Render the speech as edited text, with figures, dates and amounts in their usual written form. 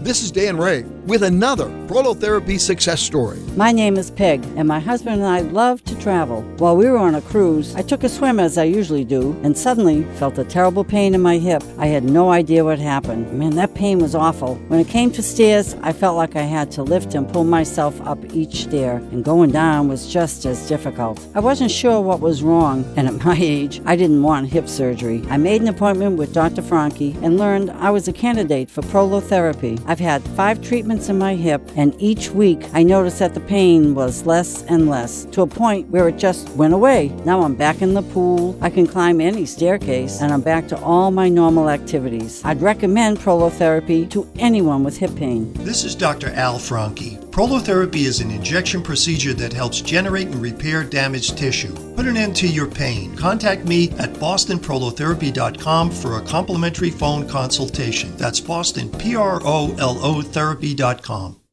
This is Dan Ray with another prolotherapy success story. My name is Peg, and my husband and I love to travel. While we were on a cruise, I took a swim as I usually do, and suddenly felt a terrible pain in my hip. I had no idea what happened. Man, that pain was awful. When it came to stairs, I felt like I had to lift and pull myself up each stair, and going down was just as difficult. I wasn't sure what was wrong, and at my age, I didn't want hip surgery. I made an appointment with Dr. Franke and learned I was a candidate for prolotherapy. I've had 5 treatments in my hip, and each week I noticed that the pain was less and less, to a point where it just went away. Now I'm back in the pool, I can climb any staircase, and I'm back to all my normal activities. I'd recommend prolotherapy to anyone with hip pain. This is Dr. Al Franke. Prolotherapy is an injection procedure that helps generate and repair damaged tissue. Put an end to your pain. Contact me at bostonprolotherapy.com for a complimentary phone consultation. That's Boston, PROLO therapy.com.